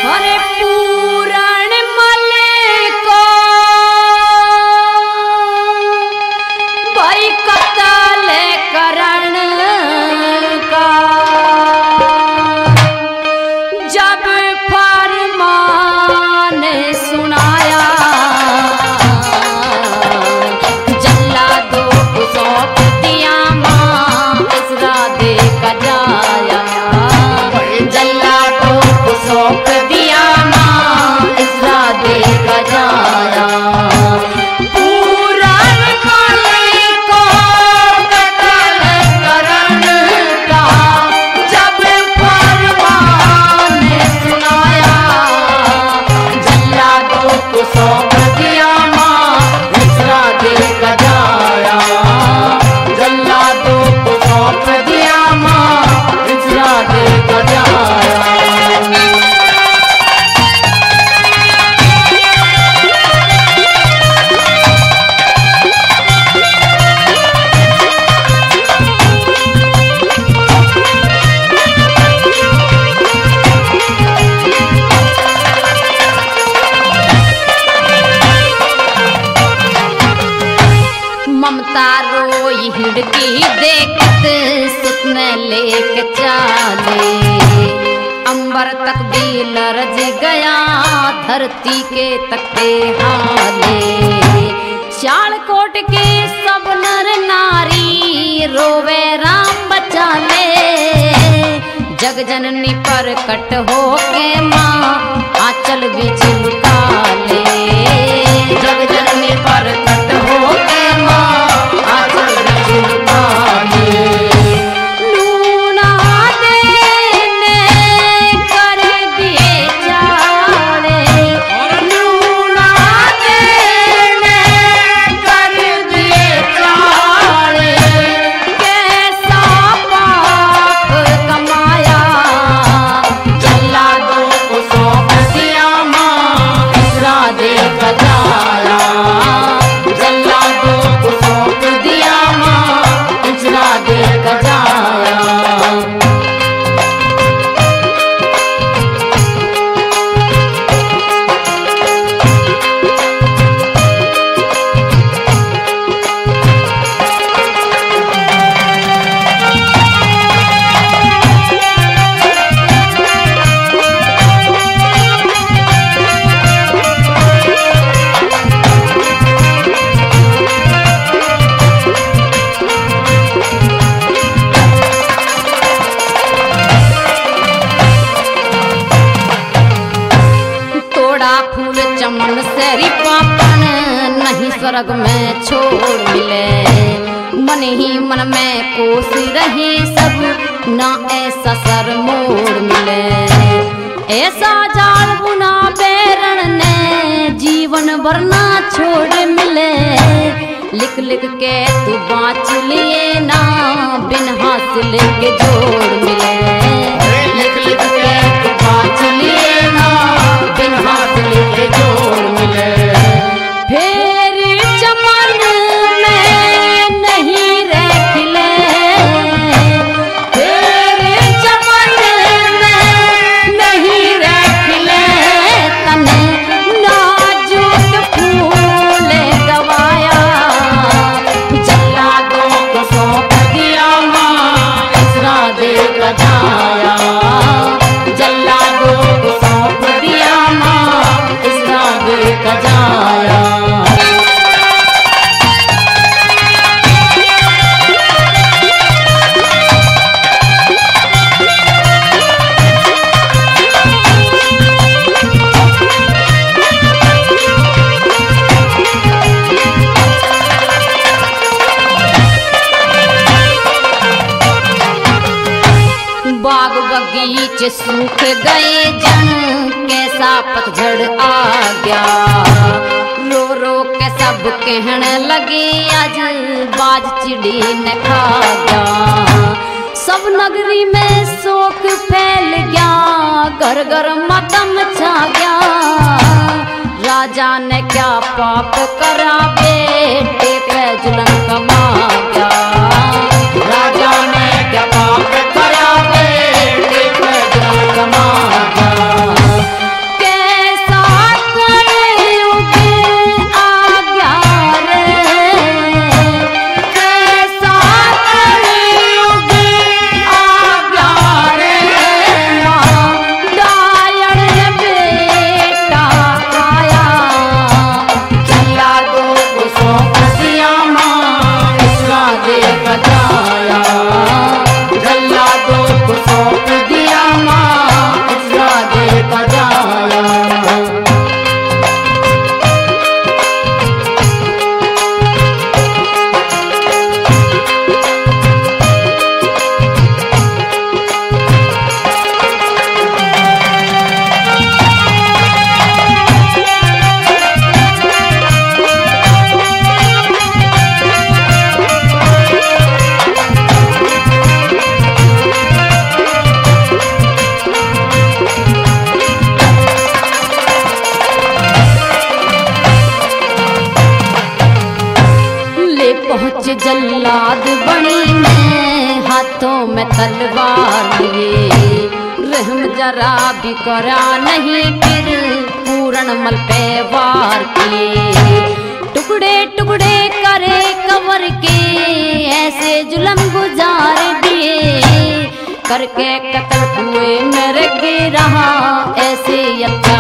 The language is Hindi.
अरे पूरण मल को भाई कत्ल करण का जब फरमान सुनाया जल्लादों को सौंप दिया मां इसरा दे कर जाया जल्लादों को सौंप दिया मां इसरा दे कर जाया पूरन मल को कत्ल करण का जब फरमान सुनाया जल्लादों को सौंप दिया मां इसरा दे कर जाया जल्लादों को सौंप दिया मां इसरा दे कर जाया। ममता रोई हिड़की देखत सुतने लेके चाले अंबर तक भी लरज गया धरती के तख्ते हाले शालकोट के सब नर नारी रोवे राम बचा ले जग जननी पर कट हो के माँ आंचल बीच लुका ले जग जननी पर कट हो के माँ आंचल बीच लुका ले लूना देने कर दिए चाले लूना देने कर दिए चाले कैसा पाप कमाया जल्लादों को सौंप दिया मां इसरा दे कर जाया जल्लादों को सौंप दिया मां इसरा दे कर जाया। तोड़ा फूल चमन से रिपापन नहीं स्वर्ग में छोड़ मिले मन ही मन में कोस रहे सब ना ऐसा सर मोड़ मिले ऐसा जाल बुना बैरण ने जीवन भर ना छोड़ मिले लिख लिख के तू बाँच लिए ना बिन हासिल के जोड़ मिले लिख लिख के तू बाँच लिए ना बिन हासिल के जोड़ मिले फिर चमन में नहीं रह खिले फिर चमन में नहीं रह खिले तने नाजुक फूल गवाया जल्लादों को सौंप दिया मां इसरा दे कर जाया जल्लादों को सौंप दिया मां इसरा दे कर जाया। बाग बगीचे सूख गए जन कैसा पतझड़ आ गया रो रो के सब कहने लगे आज बाज चिड़ी ने खा गया सब नगरी में शोक फैल गया घर घर मातम छा गया राजा ने क्या पाप करा बेटे पे जुल्म कमा गया राजा ने क्या पाप करा बेटे पे जुल्म कमा गया कुछ जल्लाद बनी मैं, हाथों में तलवार लिए। रहम जरा भी करा नहीं, फिर पूर्ण मल पे वार किए। टुकड़े टुकड़े करे कबर के, ऐसे जुल्म गुजार दिए। करके कत्ल हुए मेरे गिरा, ऐसे